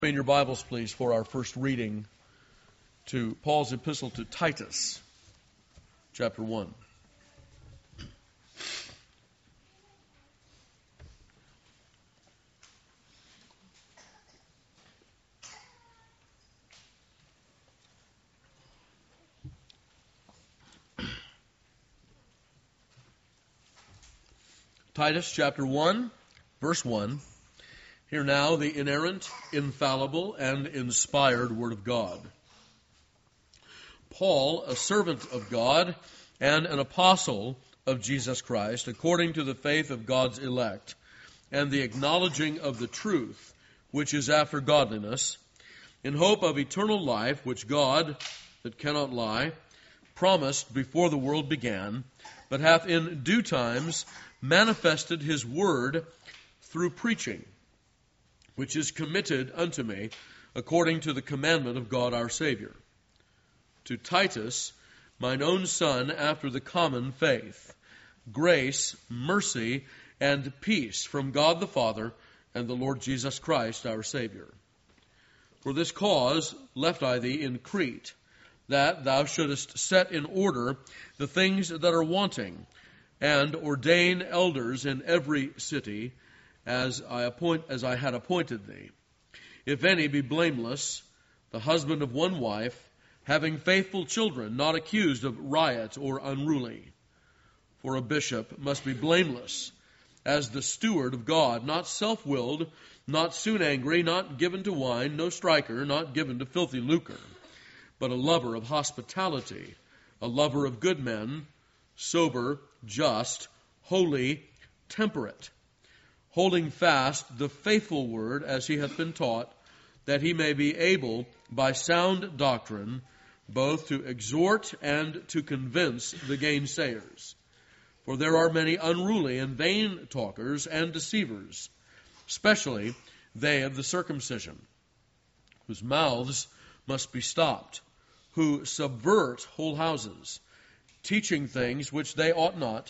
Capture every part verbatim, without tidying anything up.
In your Bibles, please, for our first reading to Paul's epistle to Titus, chapter one. Titus, chapter one, verse one. Hear now the inerrant, infallible, and inspired Word of God. Paul, a servant of God and an apostle of Jesus Christ, according to the faith of God's elect, and the acknowledging of the truth, which is after godliness, in hope of eternal life, which God, that cannot lie, promised before the world began, but hath in due times manifested his word through preaching, which is committed unto me according to the commandment of God our Savior. To Titus, mine own son, after the common faith, grace, mercy, and peace from God the Father and the Lord Jesus Christ our Savior. For this cause left I thee in Crete, that thou shouldest set in order the things that are wanting, and ordain elders in every city, as I appoint as I had appointed thee. If any be blameless, the husband of one wife, having faithful children, not accused of riot or unruly. For a bishop must be blameless, as the steward of God, not self-willed, not soon angry, not given to wine, no striker, not given to filthy lucre, but a lover of hospitality, a lover of good men, sober, just, holy, temperate, holding fast the faithful word as he hath been taught, that he may be able by sound doctrine both to exhort and to convince the gainsayers. For there are many unruly and vain talkers and deceivers, especially they of the circumcision, whose mouths must be stopped, who subvert whole houses, teaching things which they ought not,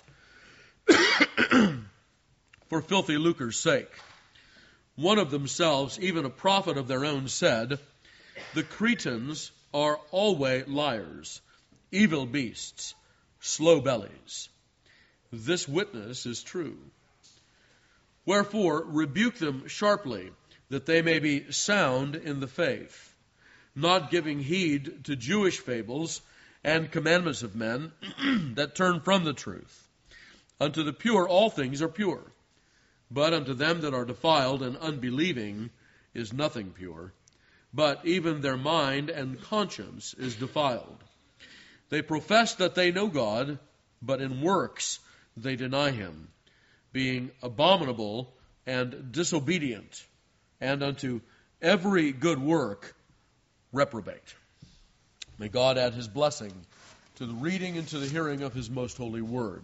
for filthy lucre's sake. One of themselves, even a prophet of their own, said, the Cretans are always liars, evil beasts, slow bellies. This witness is true. Wherefore rebuke them sharply, that they may be sound in the faith, not giving heed to Jewish fables and commandments of men that turn from the truth. Unto the pure all things are pure, but unto them that are defiled and unbelieving is nothing pure, but even their mind and conscience is defiled. They profess that they know God, but in works they deny him, being abominable and disobedient, and unto every good work reprobate. May God add his blessing to the reading and to the hearing of his most holy word.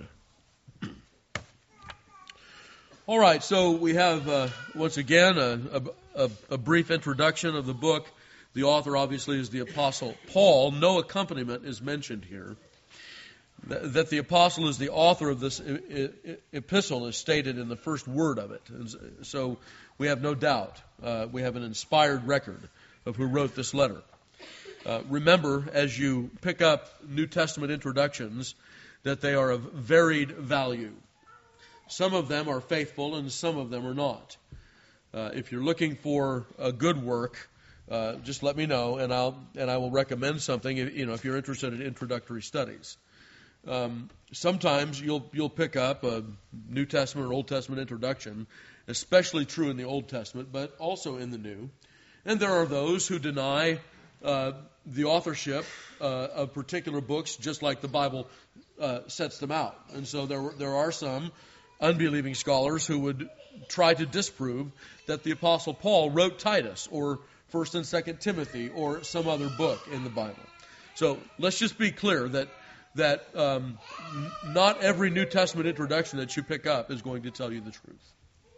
All right, so we have, uh, once again, a, a, a brief introduction of the book. The author, obviously, is the Apostle Paul. No accompaniment is mentioned here. That the Apostle is the author of this epistle is stated in the first word of it. And so we have no doubt. Uh, we have an inspired record of who wrote this letter. Uh, remember, as you pick up New Testament introductions, that they are of varied value. Some of them are faithful and some of them are not. Uh, if you're looking for a good work, uh, just let me know and I'll and I will recommend something. You know, if you're interested in introductory studies, um, sometimes you'll you'll pick up a New Testament or Old Testament introduction, especially true in the Old Testament, but also in the New. And there are those who deny uh, the authorship uh, of particular books, just like the Bible uh, sets them out. And so there there are some unbelieving scholars who would try to disprove that the Apostle Paul wrote Titus or First and Second Timothy or some other book in the Bible. So let's just be clear that that um, not every New Testament introduction that you pick up is going to tell you the truth.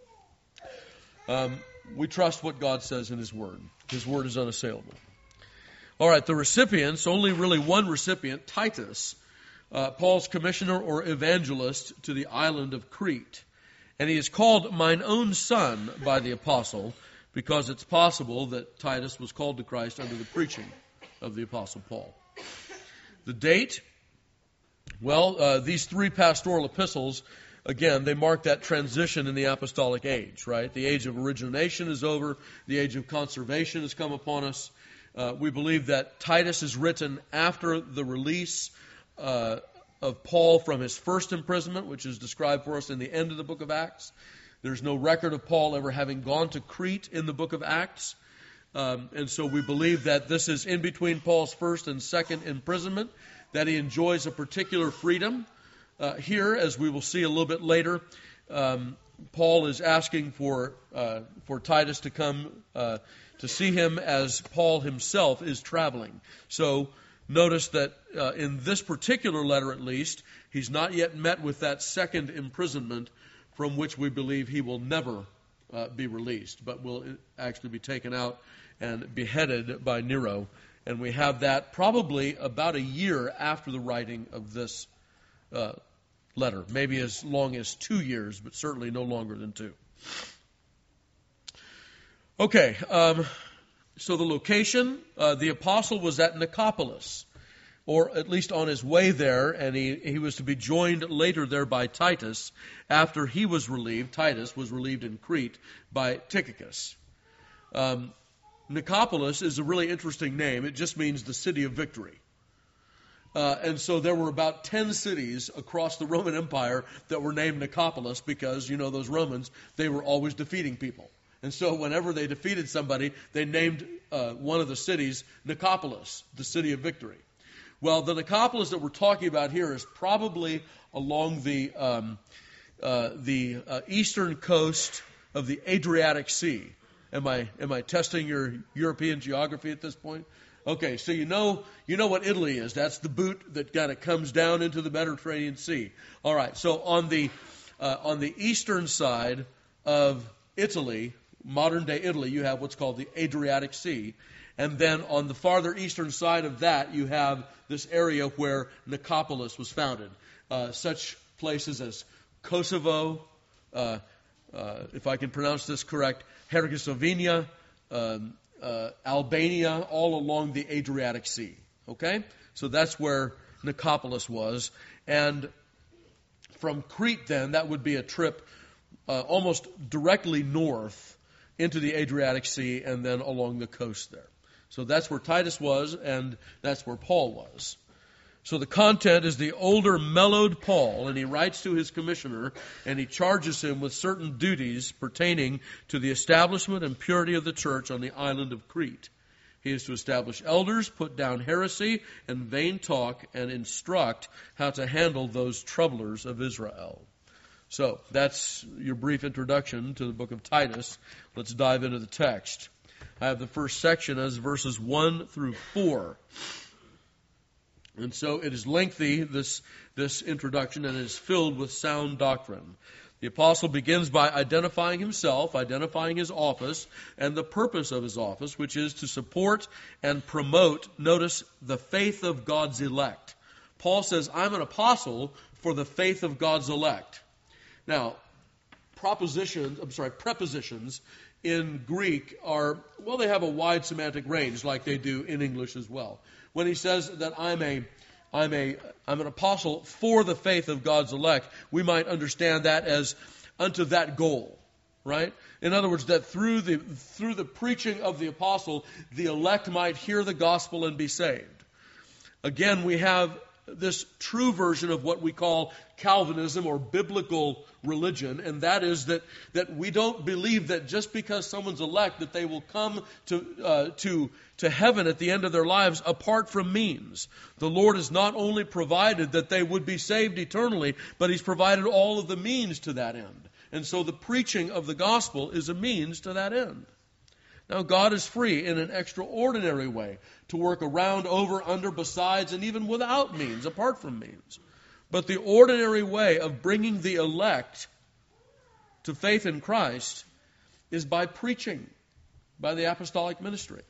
Um, we trust what God says in his word. His word is unassailable. All right, the recipients, only really one recipient, Titus, Uh, Paul's commissioner or evangelist to the island of Crete. And he is called mine own son by the apostle, because it's possible that Titus was called to Christ under the preaching of the Apostle Paul. The date, well, uh, these three pastoral epistles, again, they mark that transition in the apostolic age, right? The age of origination is over. The age of conservation has come upon us. Uh, we believe that Titus is written after the release uh, of Paul from his first imprisonment, which is described for us in the end of the book of Acts. There's no record of Paul ever having gone to Crete in the book of Acts. Um, and so we believe that this is in between Paul's first and second imprisonment, that he enjoys a particular freedom. Uh, here, as we will see a little bit later, um, Paul is asking for uh, for Titus to come uh, to see him as Paul himself is traveling. So notice that uh, in this particular letter at least, he's not yet met with that second imprisonment from which we believe he will never uh, be released, but will actually be taken out and beheaded by Nero. And we have that probably about a year after the writing of this uh, letter. Maybe as long as two years, but certainly no longer than two. Okay, um, so the location, uh, the apostle was at Nicopolis, or at least on his way there, and he, he was to be joined later there by Titus after he was relieved. Titus was relieved in Crete by Tychicus. Um, Nicopolis is a really interesting name. It just means the city of victory. Uh, and so there were about ten cities across the Roman Empire that were named Nicopolis because, you know, those Romans, they were always defeating people. And so whenever they defeated somebody, they named uh, one of the cities Nicopolis, the city of victory. Well, the Nicopolis that we're talking about here is probably along the um, uh, the uh, eastern coast of the Adriatic Sea. Am I am I testing your European geography at this point? Okay, so you know you know what Italy is. That's the boot that kind of comes down into the Mediterranean Sea. All right, so on the uh, on the eastern side of Italy, modern day Italy, you have what's called the Adriatic Sea. And then on the farther eastern side of that, you have this area where Nicopolis was founded. Uh, such places as Kosovo, uh, uh, if I can pronounce this correct, Herzegovina, um, uh, Albania, all along the Adriatic Sea. Okay? So that's where Nicopolis was. And from Crete, then, that would be a trip uh, almost directly north into the Adriatic Sea and then along the coast there. So that's where Titus was, and that's where Paul was. So the content is the older, mellowed Paul, and he writes to his commissioner, and he charges him with certain duties pertaining to the establishment and purity of the church on the island of Crete. He is to establish elders, put down heresy and vain talk, and instruct how to handle those troublers of Israel. So that's your brief introduction to the book of Titus. Let's dive into the text. I have the first section as verses one through four. And so it is lengthy, this, this introduction, and it is filled with sound doctrine. The apostle begins by identifying himself, identifying his office, and the purpose of his office, which is to support and promote, notice, the faith of God's elect. Paul says, I'm an apostle for the faith of God's elect. Now, propositions, I'm sorry, prepositions in Greek are, well, they have a wide semantic range like they do in English as well. When he says that I'm a I'm a I'm an apostle for the faith of God's elect, we might understand that as unto that goal, right? In other words, that through the through the preaching of the apostle, the elect might hear the gospel and be saved. Again, we have this true version of what we call Calvinism or biblical religion, and that is that, that we don't believe that just because someone's elect that they will come to uh, to to heaven at the end of their lives apart from means. The Lord has not only provided that they would be saved eternally, but He's provided all of the means to that end. And so the preaching of the gospel is a means to that end. Now, God is free in an extraordinary way to work around, over, under, besides, and even without means, apart from means. But the ordinary way of bringing the elect to faith in Christ is by preaching, by the apostolic ministry.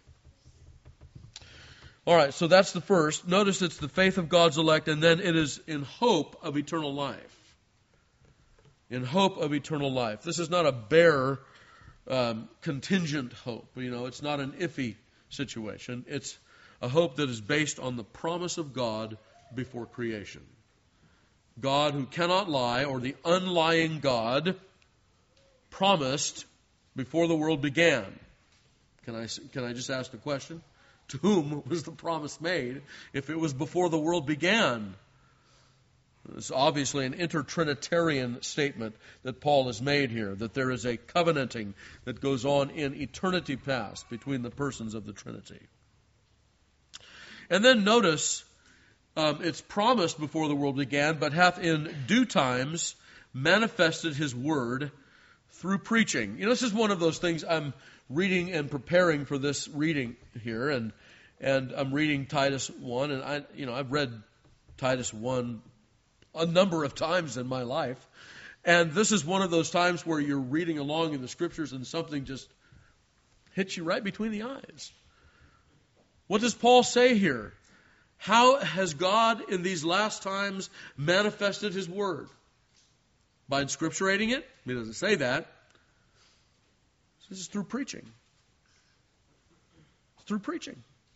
All right, so that's the first. Notice it's the faith of God's elect, and then it is in hope of eternal life. In hope of eternal life. This is not a bare um, contingent hope. You know, it's not an iffy situation. It's a hope that is based on the promise of God before creation. God who cannot lie, or the unlying God, promised before the world began. Can I, can I just ask the question? To whom was the promise made if it was before the world began? It's obviously an intertrinitarian statement that Paul has made here, that there is a covenanting that goes on in eternity past between the persons of the Trinity. And then notice, um, it's promised before the world began, but hath in due times manifested his word through preaching. You know, this is one of those things I'm reading and preparing for this reading here, and and I'm reading Titus one, and I, you know, I've read Titus one a number of times in my life, and this is one of those times where you're reading along in the Scriptures and something just hits you right between the eyes. What does Paul say here? How has God in these last times manifested his word? By inscripturating it? He doesn't say that. This is through preaching. It's through preaching.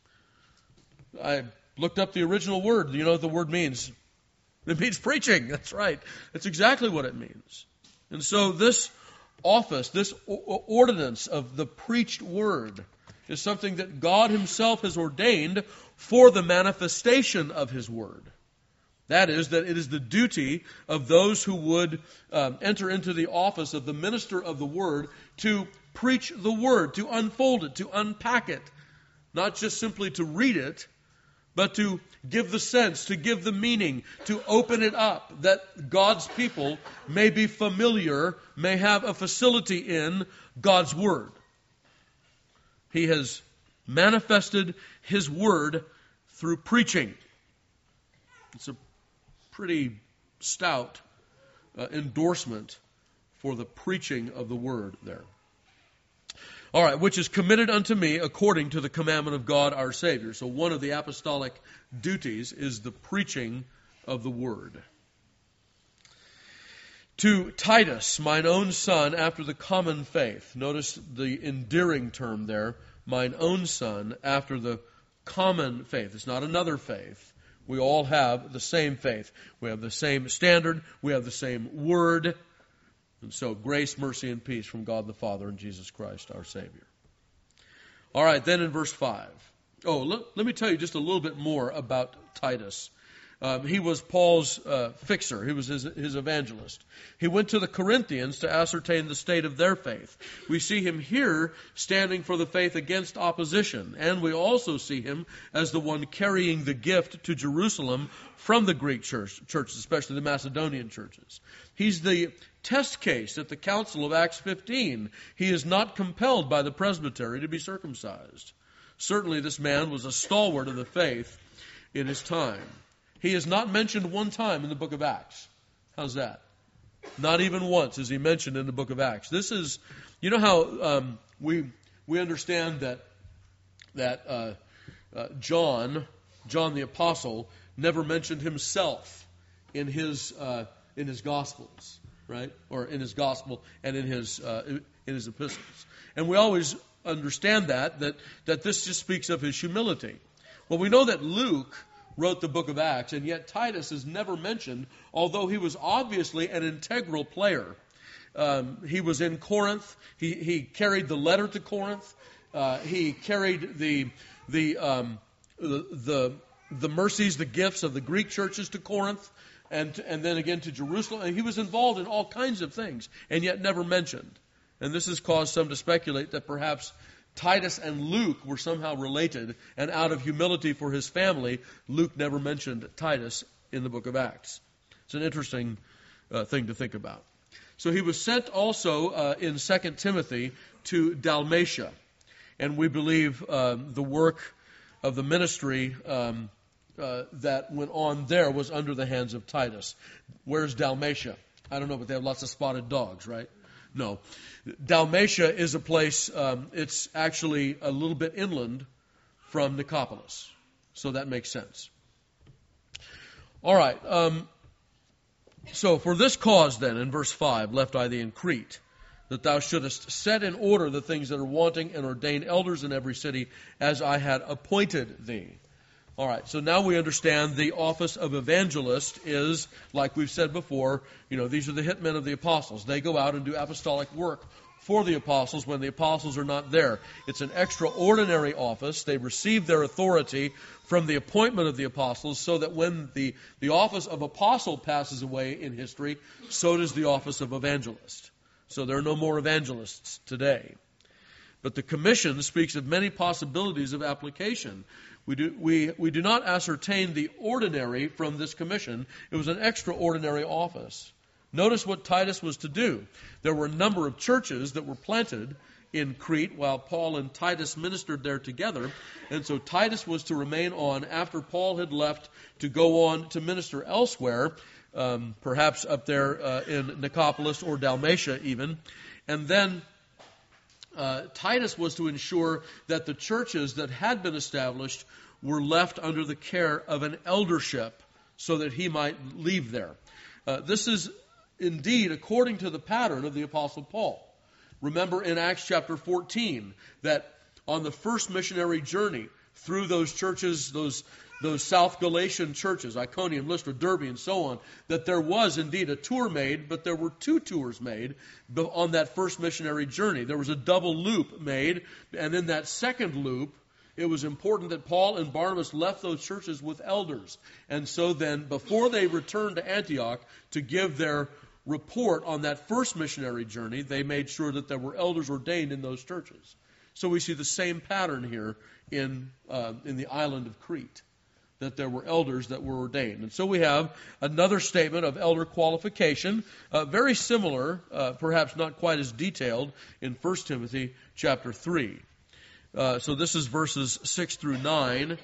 I looked up the original word. You know what the word means? It means preaching. That's right. That's exactly what it means. And so this office, this ordinance of the preached word, is something that God himself has ordained for the manifestation of his word. That is, that it is the duty of those who would um, enter into the office of the minister of the word to preach the word, to unfold it, to unpack it, not just simply to read it, but to give the sense, to give the meaning, to open it up, that God's people may be familiar, may have a facility in God's word. He has manifested his word through preaching. It's a pretty stout uh, endorsement for the preaching of the word there. All right, which is committed unto me according to the commandment of God our Savior. So one of the apostolic duties is the preaching of the word. To Titus, mine own son, after the common faith. Notice the endearing term there, mine own son, after the common faith. It's not another faith. We all have the same faith. We have the same standard. We have the same word. And so grace, mercy, and peace from God the Father and Jesus Christ our Savior. All right, then in verse five. Oh, let, let me tell you just a little bit more about Titus. Um, he was Paul's uh, fixer. He was his, his evangelist. He went to the Corinthians to ascertain the state of their faith. We see him here standing for the faith against opposition. And we also see him as the one carrying the gift to Jerusalem from the Greek church, churches, especially the Macedonian churches. He's the test case at the Council of Acts fifteen. He is not compelled by the presbytery to be circumcised. Certainly this man was a stalwart of the faith in his time. He is not mentioned one time in the book of Acts. How's that? Not even once is he mentioned in the book of Acts. This is, you know how um, we we understand that that uh, uh, John, John the Apostle, never mentioned himself in his uh, in his Gospels, right? Or in his Gospel and in his uh, in his epistles. And we always understand that that that this just speaks of his humility. Well, we know that Luke wrote the book of Acts, and yet Titus is never mentioned, although he was obviously an integral player. Um, he was in Corinth. He, he carried the letter to Corinth. Uh, he carried the the, um, the the the mercies, the gifts of the Greek churches to Corinth, and and then again to Jerusalem. And he was involved in all kinds of things, and yet never mentioned. And this has caused some to speculate that perhaps Titus and Luke were somehow related, and out of humility for his family, Luke never mentioned Titus in the book of Acts. It's an interesting uh, thing to think about. So he was sent also uh, in Second Timothy to Dalmatia, and we believe um, the work of the ministry um, uh, that went on there was under the hands of Titus. Where's Dalmatia? I don't know, but they have lots of spotted dogs, right? No. Dalmatia is a place, um, it's actually a little bit inland from Nicopolis. So that makes sense. All right. Um, so for this cause then, in verse five, left I thee in Crete, that thou shouldest set in order the things that are wanting and ordain elders in every city as I had appointed thee. All right, so now we understand the office of evangelist is, like we've said before, you know, these are the hitmen of the apostles. They go out and do apostolic work for the apostles when the apostles are not there. It's an extraordinary office. They receive their authority from the appointment of the apostles so that when the, the office of apostle passes away in history, so does the office of evangelist. So there are no more evangelists today. But the commission speaks of many possibilities of application. We do, we, we do not ascertain the ordinary from this commission. It was an extraordinary office. Notice what Titus was to do. There were a number of churches that were planted in Crete while Paul and Titus ministered there together. And so Titus was to remain on after Paul had left to go on to minister elsewhere, um, perhaps up there uh, in Nicopolis or Dalmatia even. And then Uh, Titus was to ensure that the churches that had been established were left under the care of an eldership so that he might leave there. Uh, this is indeed according to the pattern of the Apostle Paul. Remember in Acts chapter fourteen that on the first missionary journey through those churches, those those South Galatian churches, Iconium, Lystra, Derbe, and so on, that there was indeed a tour made, but there were two tours made on that first missionary journey. There was a double loop made, and in that second loop, it was important that Paul and Barnabas left those churches with elders. And so then, before they returned to Antioch to give their report on that first missionary journey, they made sure that there were elders ordained in those churches. So we see the same pattern here in uh, in the island of Crete, that there were elders that were ordained. And so we have another statement of elder qualification, uh, very similar, uh, perhaps not quite as detailed, in First Timothy chapter three. Uh, so this is verses six through nine.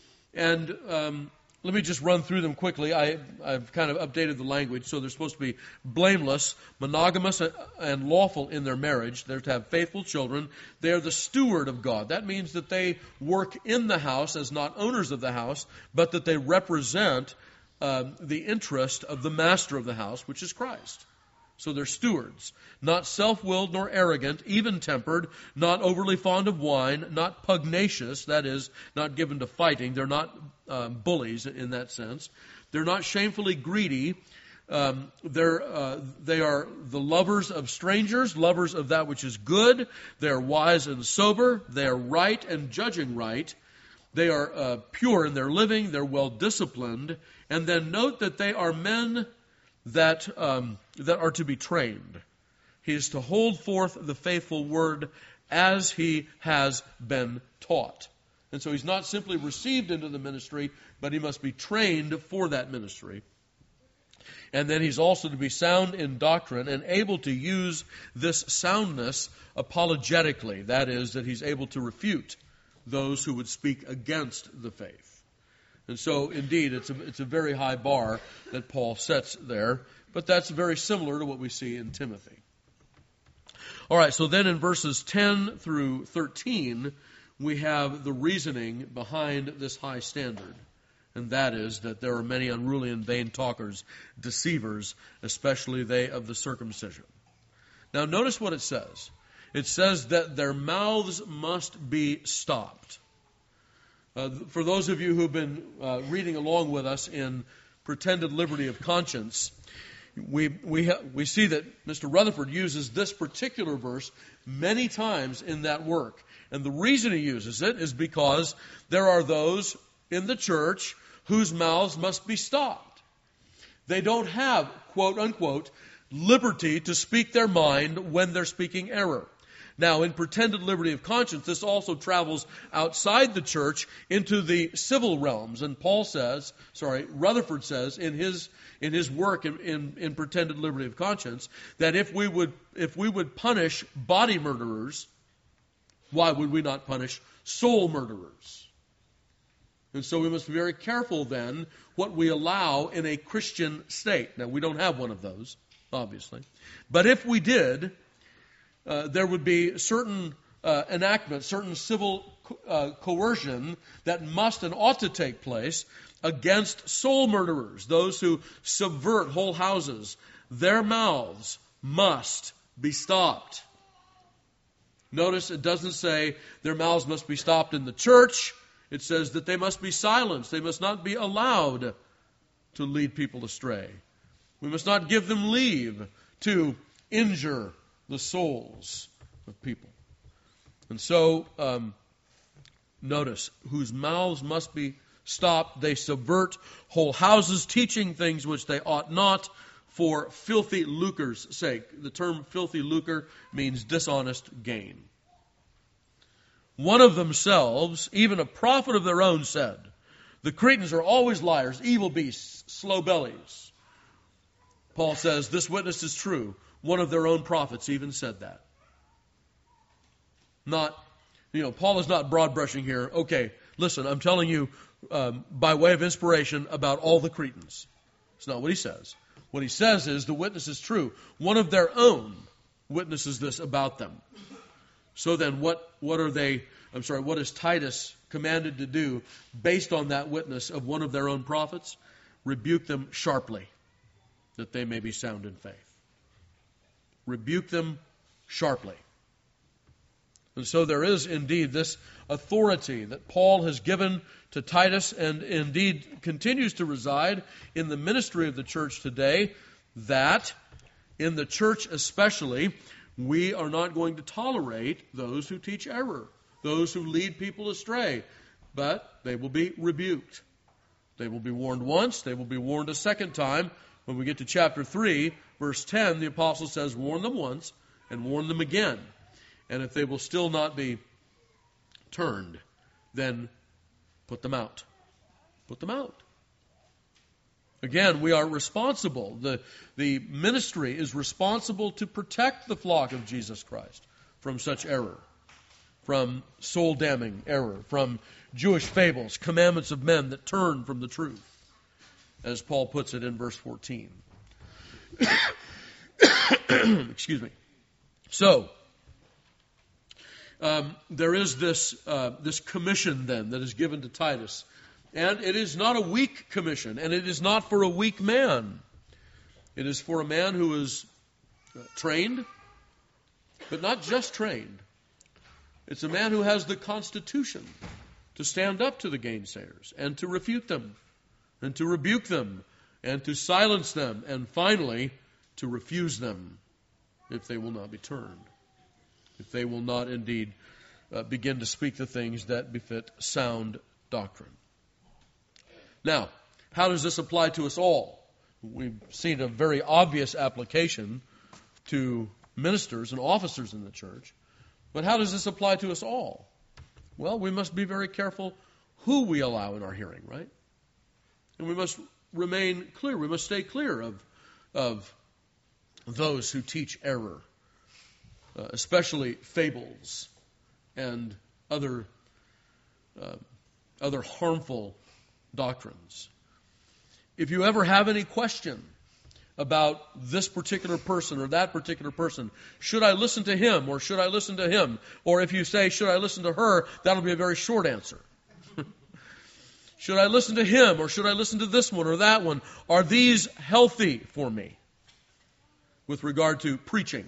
And um, let me just run through them quickly. I, I've kind of updated the language, so they're supposed to be blameless, monogamous, and lawful in their marriage. They're to have faithful children. They are the steward of God. That means that they work in the house as not owners of the house, but that they represent uh, the interest of the master of the house, which is Christ. So they're stewards, not self-willed nor arrogant, even-tempered, not overly fond of wine, not pugnacious, that is, not given to fighting. They're not um, bullies in that sense. They're not shamefully greedy. Um, they're, uh, they are the lovers of strangers, lovers of that which is good. They are wise and sober. They are right and judging right. They are uh, pure in their living. They're well-disciplined. And then note that they are men that um, that are to be trained. He is to hold forth the faithful word as he has been taught. And so he's not simply received into the ministry, but he must be trained for that ministry. And then he's also to be sound in doctrine and able to use this soundness apologetically. That is, that he's able to refute those who would speak against the faith. And so, indeed, it's a, it's a very high bar that Paul sets there, but that's very similar to what we see in Timothy. All right, so then in verses ten through thirteen, we have the reasoning behind this high standard, and that is that there are many unruly and vain talkers, deceivers, especially they of the circumcision. Now, notice what it says. It says that their mouths must be stopped. Uh, for those of you who've been uh, reading along with us in Pretended Liberty of Conscience, we we ha- we see that Mister Rutherford uses this particular verse many times in that work. And the reason he uses it is because there are those in the church whose mouths must be stopped. They don't have, quote unquote, liberty to speak their mind when they're speaking error. Now, in Pretended Liberty of Conscience, this also travels outside the church into the civil realms. And Paul says, sorry, Rutherford says in his in his work in, in, in Pretended Liberty of Conscience, that if we would if we would punish body murderers, why would we not punish soul murderers? And so we must be very careful then what we allow in a Christian state. Now, we don't have one of those, obviously. But if we did, Uh, there would be certain uh, enactments, certain civil co- uh, coercion that must and ought to take place against soul murderers, those who subvert whole houses. Their mouths must be stopped. Notice it doesn't say their mouths must be stopped in the church. It says that they must be silenced. They must not be allowed to lead people astray. We must not give them leave to injure the souls of people. And so, um, notice, whose mouths must be stopped. They subvert whole houses, teaching things which they ought not, for filthy lucre's sake. The term filthy lucre means dishonest gain. One of themselves, even a prophet of their own, said, the Cretans are always liars, evil beasts, slow bellies. Paul says, this witness is true. One of their own prophets even said that. Not, you know, Paul is not broad brushing here. Okay, listen, I'm telling you um, by way of inspiration about all the Cretans. It's not what he says. What he says is the witness is true. One of their own witnesses this about them. So then what, what are they, I'm sorry, what is Titus commanded to do based on that witness of one of their own prophets? Rebuke them sharply, that they may be sound in faith. Rebuke them sharply. And so there is indeed this authority that Paul has given to Titus and indeed continues to reside in the ministry of the church today, that in the church especially, we are not going to tolerate those who teach error, those who lead people astray, but they will be rebuked. They will be warned once, they will be warned a second time. When we get to chapter three, verse ten, the apostle says, warn them once and warn them again. And if they will still not be turned, then put them out. Put them out. Again, we are responsible. The, the ministry is responsible to protect the flock of Jesus Christ from such error, from soul-damning error, from Jewish fables, commandments of men that turn from the truth, as Paul puts it in verse fourteen. Excuse me. So, Um, there is this uh, this commission then that is given to Titus. And it is not a weak commission, and it is not for a weak man. It is for a man who is uh, trained, but not just trained. It's a man who has the constitution to stand up to the gainsayers and to refute them and to rebuke them and to silence them and finally to refuse them if they will not be turned. If they will not indeed uh, begin to speak the things that befit sound doctrine. Now, how does this apply to us all? We've seen a very obvious application to ministers and officers in the church. But how does this apply to us all? Well, we must be very careful who we allow in our hearing, right? And we must remain clear. We must stay clear of, of those who teach error. Uh, especially fables and other uh, other harmful doctrines. If you ever have any question about this particular person or that particular person, should I listen to him or should I listen to him? Or if you say, should I listen to her, that'll be a very short answer. Should I listen to him or should I listen to this one or that one? Are these healthy for me with regard to preaching?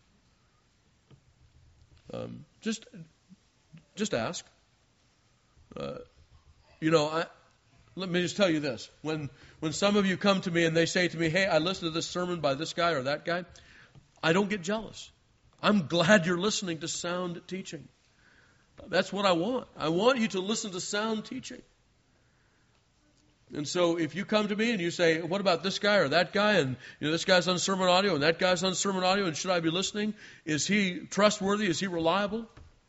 Um, just, just ask. Uh, you know, I, let me just tell you this: when when some of you come to me and they say to me, "Hey, I listened to this sermon by this guy or that guy," I don't get jealous. I'm glad you're listening to sound teaching. That's what I want. I want you to listen to sound teaching. And so, if you come to me and you say, "What about this guy or that guy?" and you know, this guy's on sermon audio and that guy's on sermon audio, and should I be listening? Is he trustworthy? Is he reliable?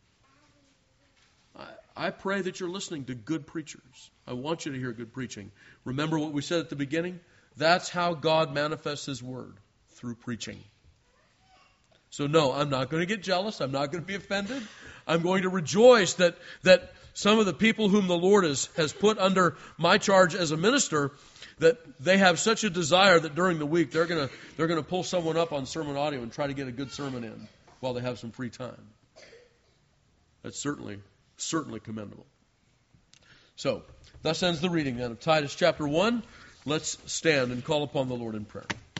I, I pray that you're listening to good preachers. I want you to hear good preaching. Remember what we said at the beginning? That's how God manifests His Word, through preaching. So no, I'm not going to get jealous. I'm not going to be offended. I'm going to rejoice that that. Some of the people whom the Lord has, has put under my charge as a minister, that they have such a desire that during the week they're going to they're going to pull someone up on sermon audio and try to get a good sermon in while they have some free time. That's certainly, certainly commendable. So, thus ends the reading then of Titus chapter one. Let's stand and call upon the Lord in prayer.